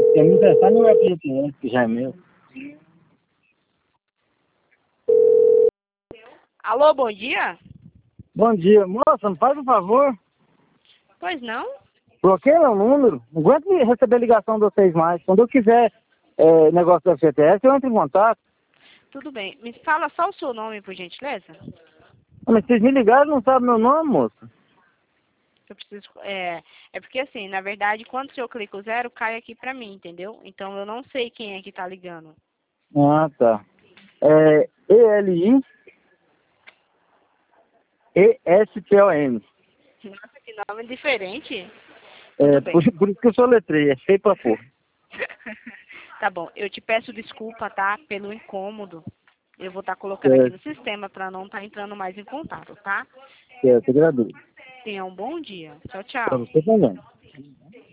Quer me emprestar meu FGTS, que já é meu. Alô, bom dia? Bom dia. Moça, me faz um favor. Pois não? Bloqueia meu número. Não aguento receber ligação de vocês mais. Quando eu quiser negócio do FGTS, eu entro em contato. Tudo bem. Me fala só o seu nome, por gentileza. Mas vocês me ligaram e não sabem meu nome, moça? Eu preciso. É porque assim, na verdade, quando eu clico zero, cai aqui pra mim, entendeu? Então eu não sei quem é que tá ligando. Ah, tá. ELIESPON. Nossa, que nome diferente. É, Tudo por, bem. por isso que eu soletrei. É feio pra porra. Tá bom. Eu te peço desculpa, tá? Pelo incômodo. Eu vou estar colocando aqui no Certo, sistema pra não estar entrando mais em contato, tá? certo. Agradeço. Tenha um bom dia. Tchau, Pra tchau. você também.